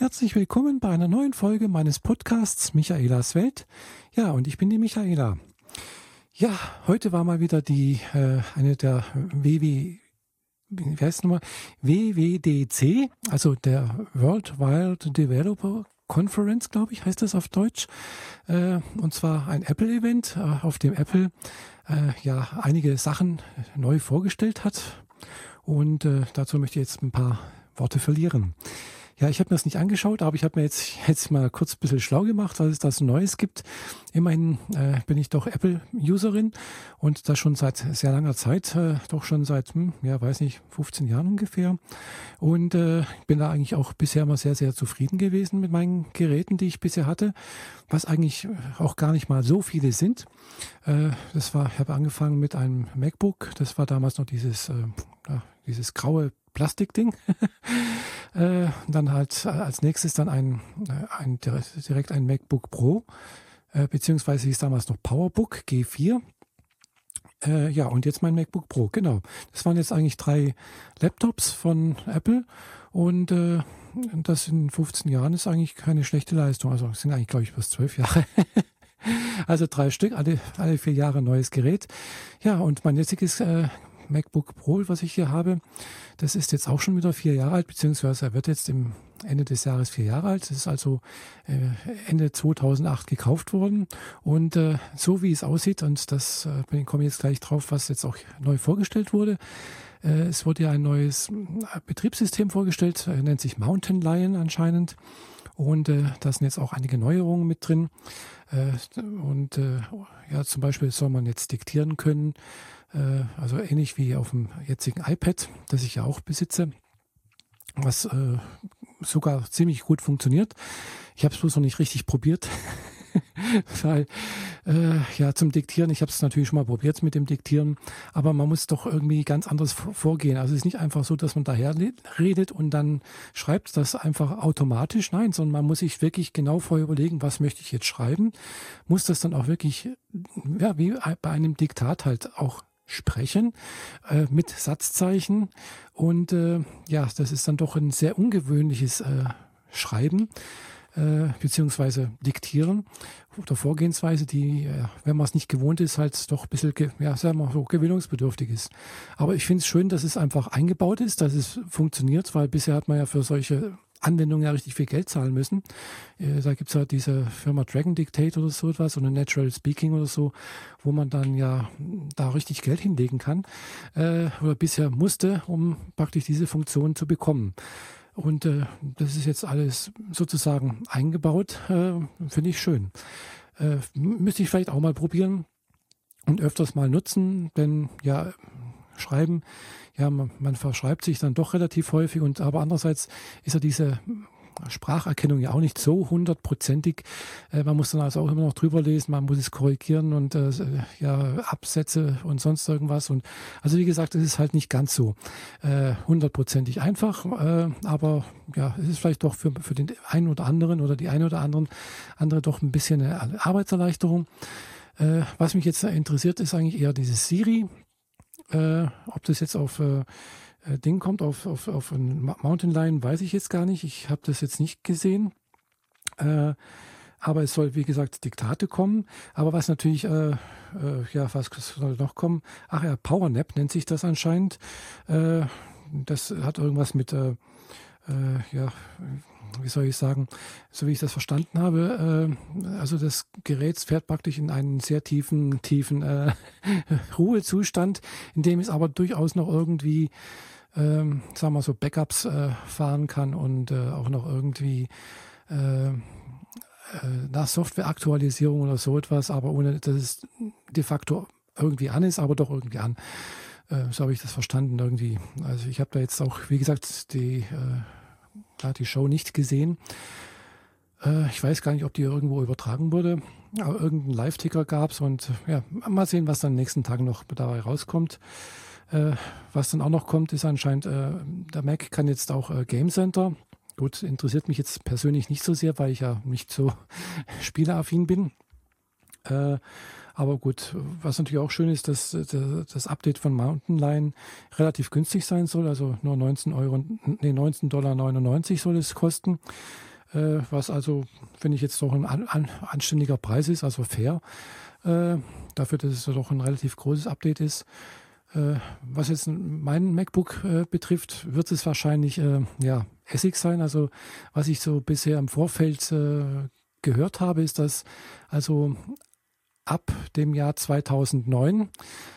herzlich willkommen bei einer neuen Folge meines Podcasts Michaelas Welt. Ja, und ich bin die Michaela. Ja, heute war mal wieder eine der WWDC, also der World Wide Developer Conference, glaube ich, heißt das auf Deutsch. Und zwar ein Apple-Event, auf dem Apple einige Sachen neu vorgestellt hat. Und dazu möchte ich jetzt ein paar Worte verlieren. Ja, ich habe mir das nicht angeschaut, aber ich habe mir jetzt mal kurz ein bisschen schlau gemacht, was es da so Neues gibt. Immerhin bin ich doch Apple-Userin und das schon seit sehr langer Zeit, doch schon seit, 15 Jahren ungefähr. Und bin da eigentlich auch bisher immer sehr, sehr zufrieden gewesen mit meinen Geräten, die ich bisher hatte, was eigentlich auch gar nicht mal so viele sind. Ich habe angefangen mit einem MacBook, das war damals noch dieses graue Plastikding. Dann halt als nächstes dann direkt ein MacBook Pro, beziehungsweise hieß damals noch PowerBook G4. Und jetzt mein MacBook Pro, genau. Das waren jetzt eigentlich 3 Laptops von Apple und das in 15 Jahren ist eigentlich keine schlechte Leistung. Also es sind eigentlich, glaube ich, bis 12 Jahre. Also 3 Stück, alle 4 Jahre neues Gerät. Ja, und mein jetziges MacBook Pro, was ich hier habe, das ist jetzt auch schon wieder 4 Jahre alt, beziehungsweise er wird jetzt im Ende des Jahres 4 Jahre alt. Das ist also Ende 2008 gekauft worden. Und so wie es aussieht, und das komme ich jetzt gleich drauf, was jetzt auch neu vorgestellt wurde. Es wurde ja ein neues Betriebssystem vorgestellt, nennt sich Mountain Lion anscheinend. Und da sind jetzt auch einige Neuerungen mit drin. Zum Beispiel soll man jetzt diktieren können, also ähnlich wie auf dem jetzigen iPad, das ich ja auch besitze, was sogar ziemlich gut funktioniert. Ich habe es bloß noch nicht richtig probiert, weil zum Diktieren, ich habe es natürlich schon mal probiert mit dem Diktieren, aber man muss doch irgendwie ganz anders vorgehen. Also es ist nicht einfach so, dass man daher redet und dann schreibt das einfach automatisch, nein, sondern man muss sich wirklich genau vorher überlegen, was möchte ich jetzt schreiben, muss das dann auch wirklich, wie bei einem Diktat halt auch sprechen mit Satzzeichen und das ist dann doch ein sehr ungewöhnliches Schreiben beziehungsweise Diktieren oder Vorgehensweise, die, wenn man es nicht gewohnt ist, halt doch ein bisschen, gewöhnungsbedürftig ist. Aber ich finde es schön, dass es einfach eingebaut ist, dass es funktioniert, weil bisher hat man ja für solche Anwendungen ja richtig viel Geld zahlen müssen. Da gibt es ja diese Firma Dragon Dictate oder so etwas oder Natural Speaking oder so, wo man dann ja da richtig Geld hinlegen kann oder bisher musste, um praktisch diese Funktion zu bekommen. Und das ist jetzt alles sozusagen eingebaut, finde ich schön. Müsste ich vielleicht auch mal probieren und öfters mal nutzen, denn ja, Schreiben, ja, man verschreibt sich dann doch relativ häufig aber andererseits ist ja diese Spracherkennung ja auch nicht so 100%ig. Man muss dann also auch immer noch drüber lesen, man muss es korrigieren und Absätze und sonst irgendwas. Und also wie gesagt, es ist halt nicht ganz so 100%ig einfach, aber ja, es ist vielleicht doch für den einen oder anderen oder die eine oder andere doch ein bisschen eine Arbeitserleichterung. Was mich jetzt interessiert, ist eigentlich eher dieses Siri. Ob das jetzt auf Ding kommt, auf ein Mountain Lion, weiß ich jetzt gar nicht. Ich habe das jetzt nicht gesehen. Aber es soll, wie gesagt, Diktate kommen. Aber was natürlich, was soll noch kommen? Ach ja, PowerNap nennt sich das anscheinend. Das hat irgendwas mit, wie soll ich sagen, so wie ich das verstanden habe, also das Gerät fährt praktisch in einen sehr tiefen Ruhezustand, in dem es aber durchaus noch irgendwie, Backups fahren kann und auch noch irgendwie nach Softwareaktualisierung oder so etwas, aber ohne, dass es de facto irgendwie an ist, aber doch irgendwie an. So habe ich das verstanden irgendwie. Also ich habe da jetzt auch, wie gesagt, die Show nicht gesehen. Ich weiß gar nicht, ob die irgendwo übertragen wurde, aber irgendeinen Live-Ticker gab es und ja, mal sehen, was dann in den nächsten Tagen noch dabei rauskommt. Was dann auch noch kommt, ist anscheinend, der Mac kann jetzt auch Game Center. Gut, interessiert mich jetzt persönlich nicht so sehr, weil ich ja nicht so spieleraffin bin. Aber gut, was natürlich auch schön ist, dass das Update von Mountain Lion relativ günstig sein soll, also nur $19,99 soll es kosten. was also, finde ich, jetzt doch ein anständiger Preis ist, also fair, dafür, dass es doch ein relativ großes Update ist. Was jetzt mein MacBook betrifft, wird es wahrscheinlich Essig sein. Also was ich so bisher im Vorfeld gehört habe, ist, dass also ab dem Jahr 2009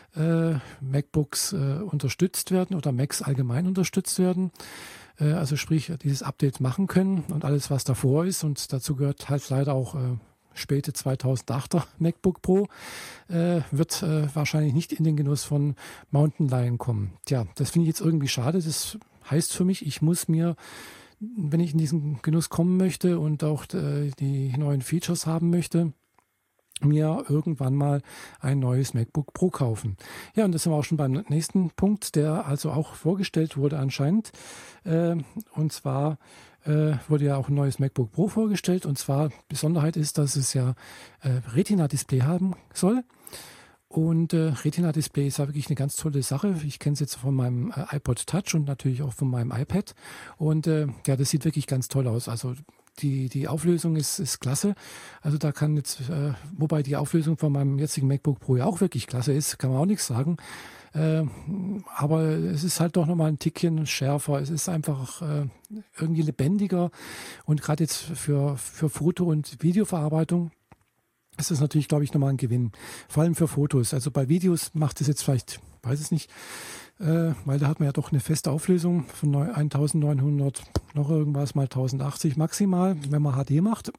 MacBooks unterstützt werden oder Macs allgemein unterstützt werden. Also sprich, dieses Update machen können und alles, was davor ist. Und dazu gehört halt leider auch späte 2008er MacBook Pro, wird wahrscheinlich nicht in den Genuss von Mountain Lion kommen. Tja, das finde ich jetzt irgendwie schade. Das heißt für mich, ich muss mir, wenn ich in diesen Genuss kommen möchte und auch die neuen Features haben möchte, mir irgendwann mal ein neues MacBook Pro kaufen. Ja, und das sind wir auch schon beim nächsten Punkt, der also auch vorgestellt wurde anscheinend. Und zwar wurde ja auch ein neues MacBook Pro vorgestellt. Und zwar Besonderheit ist, dass es ja Retina-Display haben soll. Und Retina-Display ist ja wirklich eine ganz tolle Sache. Ich kenne es jetzt von meinem iPod Touch und natürlich auch von meinem iPad. Und ja, das sieht wirklich ganz toll aus. Also die Auflösung ist klasse. Also da kann jetzt, wobei die Auflösung von meinem jetzigen MacBook Pro ja auch wirklich klasse ist, kann man auch nichts sagen. Aber es ist halt doch nochmal ein Tickchen schärfer. Es ist einfach irgendwie lebendiger. Und gerade jetzt für Foto- und Videoverarbeitung ist das natürlich, glaube ich, nochmal ein Gewinn. Vor allem für Fotos. Also bei Videos macht es jetzt vielleicht, weiß es nicht, weil da hat man ja doch eine feste Auflösung von 1900, noch irgendwas mal 1080 maximal, wenn man HD macht.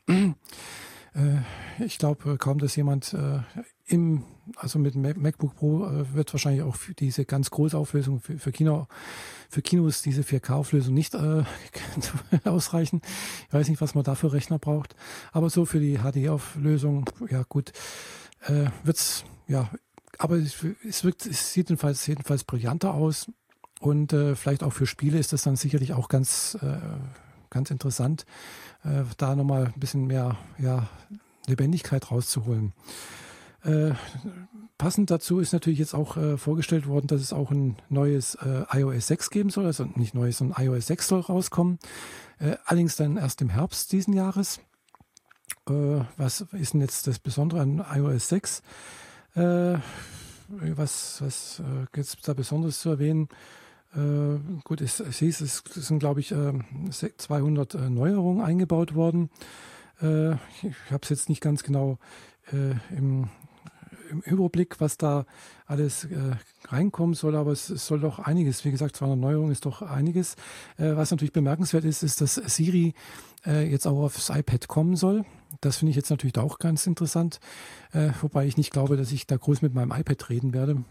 Ich glaube kaum, dass jemand also mit dem MacBook Pro wird wahrscheinlich auch für diese ganz große Auflösung für Kinos diese 4K-Auflösung nicht ausreichen. Ich weiß nicht, was man da für Rechner braucht. Aber so für die HD-Auflösung, ja gut, wird's, ja, aber es sieht jedenfalls brillanter aus. Und vielleicht auch für Spiele ist das dann sicherlich auch ganz interessant, da nochmal ein bisschen mehr Lebendigkeit rauszuholen. Passend dazu ist natürlich jetzt auch vorgestellt worden, dass es auch ein neues iOS 6 geben soll. Also nicht neues, sondern iOS 6 soll rauskommen. Allerdings dann erst im Herbst diesen Jahres. Was ist denn jetzt das Besondere an iOS 6? Was gibt es da Besonderes zu erwähnen? Gut, es sind, glaube ich, 200 Neuerungen eingebaut worden. Ich habe es jetzt nicht ganz genau im Überblick, was da alles reinkommen soll, aber es soll doch einiges. Wie gesagt, 200 Neuerungen ist doch einiges. Was natürlich bemerkenswert ist, dass Siri jetzt auch aufs iPad kommen soll. Das finde ich jetzt natürlich auch ganz interessant, wobei ich nicht glaube, dass ich da groß mit meinem iPad reden werde.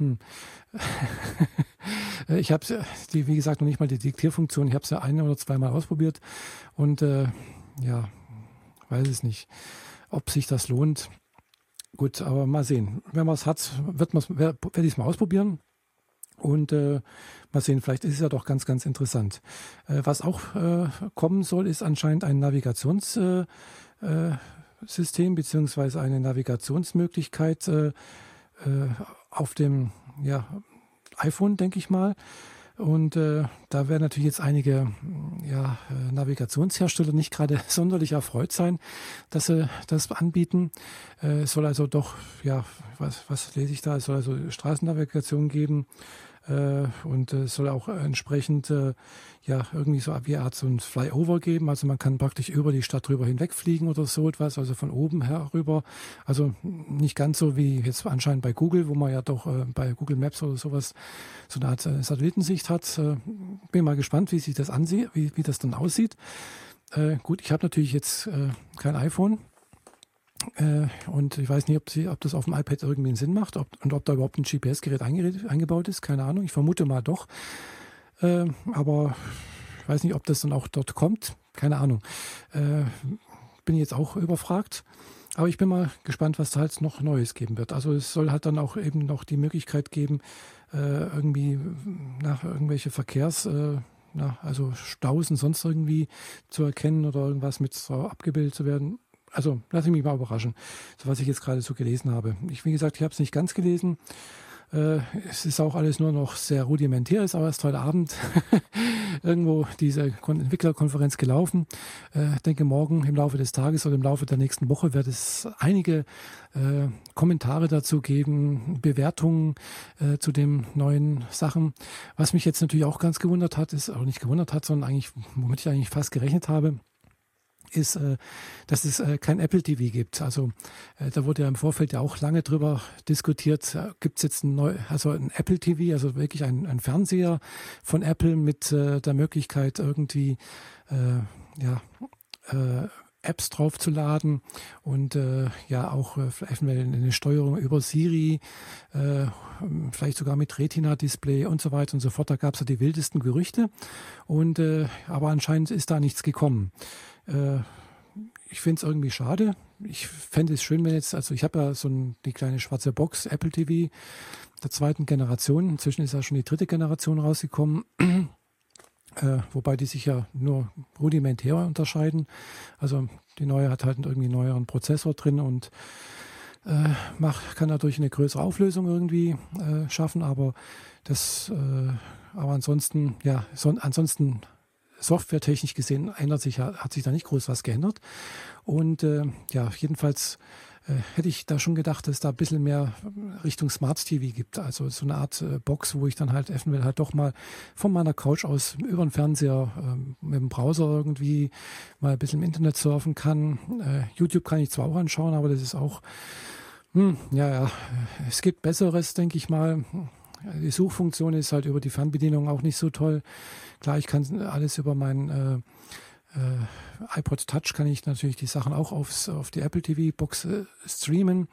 Ich habe wie gesagt, noch nicht mal die Diktierfunktion. Ich habe es ja ein- oder zweimal ausprobiert und ja, weiß es nicht, ob sich das lohnt. Gut, aber mal sehen. Wenn man es hat, werde ich es mal ausprobieren. Und mal sehen, vielleicht ist es ja doch ganz, ganz interessant. Was auch kommen soll, ist anscheinend ein Navigationssystem beziehungsweise eine Navigationsmöglichkeit auf dem iPhone, denke ich mal. Und da werden natürlich jetzt einige Navigationshersteller nicht gerade sonderlich erfreut sein, dass sie das anbieten. Es soll also doch, was lese ich da? Es soll also Straßennavigation geben und es soll auch entsprechend irgendwie so wie eine Art so ein Flyover geben. Also man kann praktisch über die Stadt drüber hinwegfliegen oder so etwas, also von oben herüber. Also nicht ganz so wie jetzt anscheinend bei Google, wo man ja doch bei Google Maps oder sowas so eine Art Satellitensicht hat. Bin mal gespannt, wie sich das ansieht, wie das dann aussieht. Gut, ich habe natürlich jetzt kein iPhone. Und ich weiß nicht, ob das auf dem iPad irgendwie einen Sinn macht und ob da überhaupt ein GPS-Gerät eingebaut ist. Keine Ahnung. Ich vermute mal doch. Aber ich weiß nicht, ob das dann auch dort kommt. Keine Ahnung. Bin jetzt auch überfragt. Aber ich bin mal gespannt, was da halt noch Neues geben wird. Also es soll halt dann auch eben noch die Möglichkeit geben, irgendwie nach irgendwelche also Staus und sonst irgendwie zu erkennen oder irgendwas mit so abgebildet zu werden. Also lasse ich mich mal überraschen, so was ich jetzt gerade so gelesen habe. Wie gesagt, ich habe es nicht ganz gelesen. Es ist auch alles nur noch sehr rudimentär, ist aber erst heute Abend irgendwo diese Entwicklerkonferenz gelaufen. Denke, morgen im Laufe des Tages oder im Laufe der nächsten Woche wird es einige Kommentare dazu geben, Bewertungen zu den neuen Sachen. Was mich jetzt natürlich auch ganz gewundert hat, ist, auch nicht gewundert hat, sondern eigentlich, womit ich eigentlich fast gerechnet habe, ist, dass es kein Apple TV gibt. Also da wurde ja im Vorfeld ja auch lange drüber diskutiert, gibt es jetzt ein Apple TV, also wirklich ein Fernseher von Apple mit der Möglichkeit irgendwie Apps draufzuladen und auch eine Steuerung über Siri, vielleicht sogar mit Retina-Display und so weiter und so fort. Da gab es ja die wildesten Gerüchte und aber anscheinend ist da nichts gekommen. Ich finde es irgendwie schade. Ich fände es schön, wenn jetzt, also ich habe ja die kleine schwarze Box Apple TV der zweiten Generation. Inzwischen ist ja schon die dritte Generation rausgekommen. Wobei die sich ja nur rudimentär unterscheiden. Also die neue hat halt irgendwie einen neueren Prozessor drin und kann dadurch eine größere Auflösung irgendwie schaffen, aber ansonsten, ansonsten softwaretechnisch gesehen hat sich da nicht groß was geändert. Und jedenfalls hätte ich da schon gedacht, dass es da ein bisschen mehr Richtung Smart TV gibt. Also so eine Art Box, wo ich dann halt eventuell halt doch mal von meiner Couch aus über den Fernseher mit dem Browser irgendwie mal ein bisschen im Internet surfen kann. YouTube kann ich zwar auch anschauen, aber das ist auch, es gibt Besseres, denke ich mal. Die Suchfunktion ist halt über die Fernbedienung auch nicht so toll. Klar, ich kann alles über meinen iPod Touch kann ich natürlich die Sachen auch auf die Apple TV Box streamen.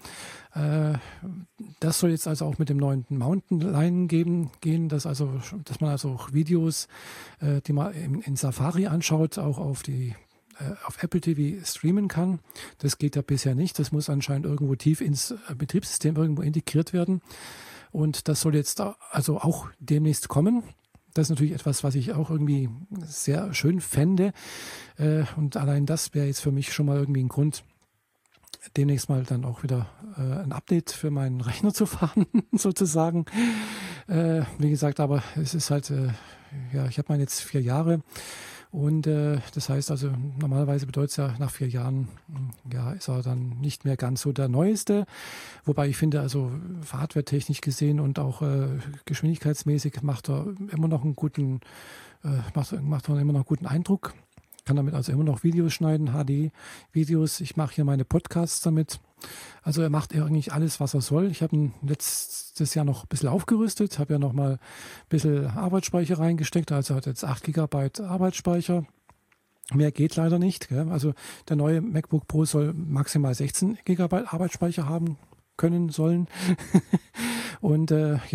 Das soll jetzt also auch mit dem neuen Mountain Lion gehen, dass man also auch Videos, die man in Safari anschaut, auch auf Apple TV streamen kann. Das geht ja bisher nicht. Das muss anscheinend irgendwo tief ins Betriebssystem irgendwo integriert werden. Und das soll jetzt also auch demnächst kommen. Das ist natürlich etwas, was ich auch irgendwie sehr schön fände. Und allein das wäre jetzt für mich schon mal irgendwie ein Grund, demnächst mal dann auch wieder ein Update für meinen Rechner zu fahren, sozusagen. Wie gesagt, aber es ist halt, ich habe meine jetzt 4 Jahre. Und das heißt also, normalerweise bedeutet es ja, nach 4 Jahren, ist er dann nicht mehr ganz so der Neueste. Wobei ich finde, also hardware-technisch gesehen und auch geschwindigkeitsmäßig macht er immer noch einen guten Eindruck. Kann damit also immer noch Videos schneiden, HD-Videos. Ich mache hier meine Podcasts damit. Also er macht eigentlich alles, was er soll. Ich habe ihn letztes Jahr noch ein bisschen aufgerüstet, habe ja noch mal ein bisschen Arbeitsspeicher reingesteckt. Also hat jetzt 8 GB Arbeitsspeicher. Mehr geht leider nicht. Gell? Also der neue MacBook Pro soll maximal 16 GB Arbeitsspeicher haben können sollen. Und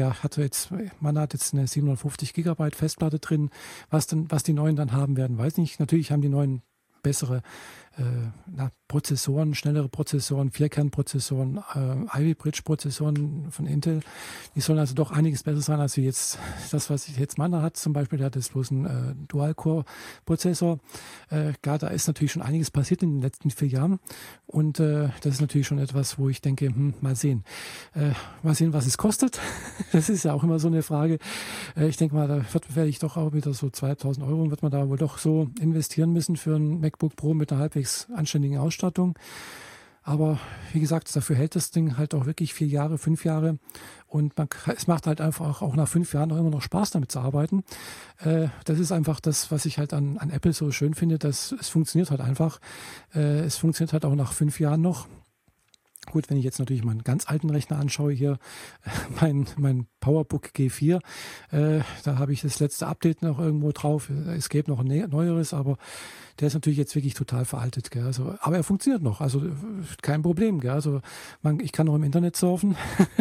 man hat jetzt eine 750 GB Festplatte drin. Was die neuen dann haben werden, weiß nicht. Natürlich haben die neuen bessere Prozessoren, schnellere Prozessoren, Vierkernprozessoren, Ivy Bridge Prozessoren von Intel. Die sollen also doch einiges besser sein als jetzt das, was jetzt meiner hat. Zum Beispiel, der hat jetzt bloß einen Dual-Core-Prozessor. Klar, da ist natürlich schon einiges passiert in den letzten 4 Jahren. Und das ist natürlich schon etwas, wo ich denke, mal sehen. Mal sehen, was es kostet. Das ist ja auch immer so eine Frage. Ich denke mal, da werde ich doch auch wieder so 2.000 Euro wird man da wohl doch so investieren müssen für ein MacBook Pro mit einer halbwegs anständigen Ausstattung. Aber wie gesagt, dafür hält das Ding halt auch wirklich 4 Jahre, 5 Jahre. Und es macht halt einfach auch nach 5 Jahren auch immer noch Spaß, damit zu arbeiten. Das ist einfach das, was ich halt an Apple so schön finde, dass es funktioniert halt einfach. Es funktioniert halt auch nach 5 Jahren noch. Gut, wenn ich jetzt natürlich meinen ganz alten Rechner anschaue, hier mein PowerBook G4, da habe ich das letzte Update noch irgendwo drauf. Es gäbe noch ein neueres, aber der ist natürlich jetzt wirklich total veraltet. Gell? Also, aber er funktioniert noch, also kein Problem. Gell? Also ich kann noch im Internet surfen.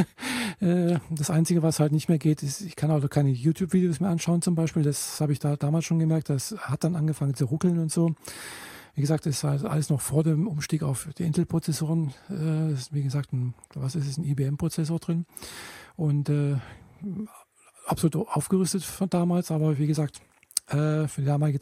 Das Einzige, was halt nicht mehr geht, ist, ich kann also keine YouTube-Videos mehr anschauen zum Beispiel. Das habe ich da damals schon gemerkt. Das hat dann angefangen zu ruckeln und so. Wie gesagt, das ist halt alles noch vor dem Umstieg auf die Intel-Prozessoren. Wie gesagt, ein IBM-Prozessor drin. Und absolut aufgerüstet von damals. Aber wie gesagt, für die damalige Zeit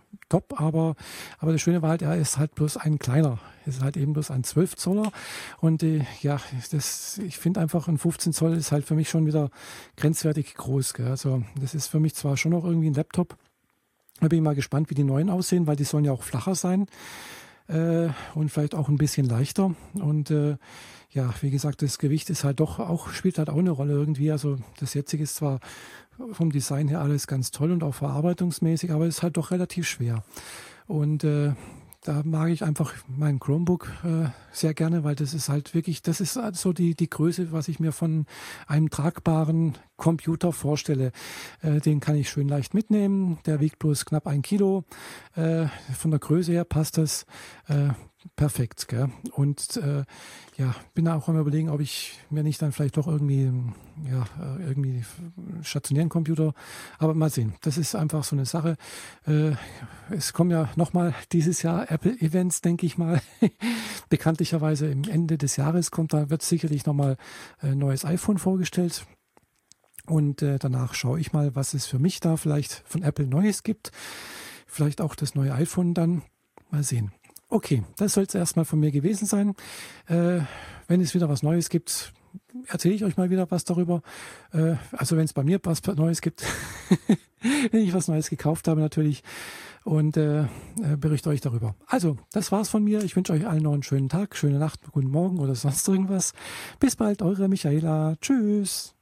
top, aber das Schöne war halt, er ist halt bloß ein kleiner. Es ist halt eben bloß ein 12 Zoller und ja, ich finde einfach, ein 15 Zoll ist halt für mich schon wieder grenzwertig groß. Gell? Also das ist für mich zwar schon noch irgendwie ein Laptop, da bin ich mal gespannt, wie die neuen aussehen, weil die sollen ja auch flacher sein und vielleicht auch ein bisschen leichter. Und ja, wie gesagt, das Gewicht ist halt doch auch, spielt halt auch eine Rolle irgendwie. Also das jetzige ist zwar vom Design her alles ganz toll und auch verarbeitungsmäßig, aber es ist halt doch relativ schwer. Und da mag ich einfach mein Chromebook sehr gerne, weil das ist halt wirklich, das ist halt so die Größe, was ich mir von einem tragbaren Computer vorstelle. Den kann ich schön leicht mitnehmen. Der wiegt bloß knapp 1 Kilo. Von der Größe her passt das perfekt. Gell? Und ja, bin da auch am Überlegen, ob ich mir nicht dann vielleicht doch irgendwie, ja, irgendwie stationären Computer, aber mal sehen. Das ist einfach so eine Sache. Es kommen ja nochmal dieses Jahr Apple-Events, denke ich mal. Bekanntlicherweise im Ende des Jahres wird sicherlich nochmal ein neues iPhone vorgestellt. Und danach schaue ich mal, was es für mich da vielleicht von Apple Neues gibt. Vielleicht auch das neue iPhone dann. Mal sehen. Okay, das soll es erstmal von mir gewesen sein. Wenn es wieder was Neues gibt, erzähle ich euch mal wieder was darüber. Also wenn es bei mir was Neues gibt, wenn ich was Neues gekauft habe natürlich und berichte euch darüber. Also, das war's von mir. Ich wünsche euch allen noch einen schönen Tag, schöne Nacht, guten Morgen oder sonst irgendwas. Bis bald, eure Michaela. Tschüss.